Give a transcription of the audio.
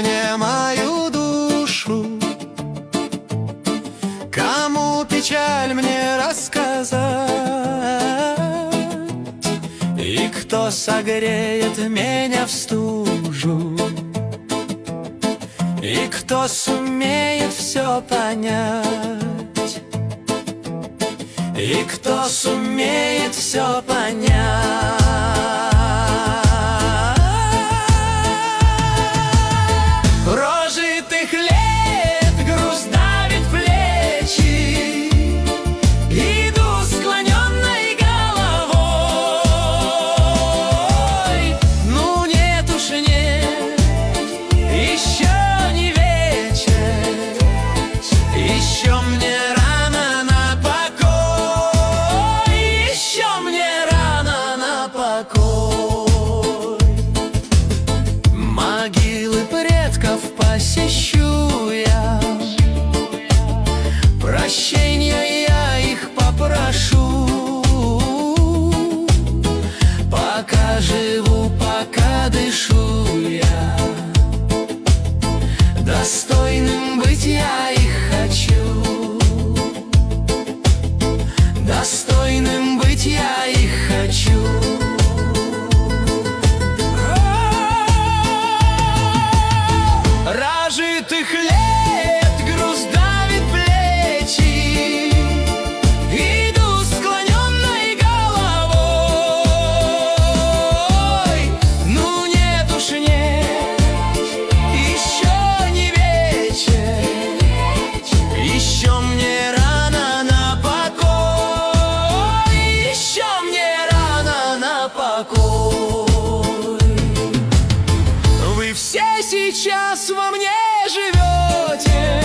мне мою душу? Кому печаль мне рассказать? И кто согреет меня в стужу? И кто сумеет все понять? И кто сумеет все понять? Прожитых лет груз давит плечи, иду склоненной головой. Ну нет уж нет, еще не вечер, еще мне рано на покой, еще мне рано на покой. Могилы предков посещу я, прощения я их попрошу. Пока живу, пока дышу я, достойным быть я их хочу. Достойным быть я их хочу. Прожитых лет груз давит плечи, иду склоненной головой. Ну нет уж нет, еще не вечер, еще мне рано на покой, еще мне рано на покой. Вы все сейчас во мне живете,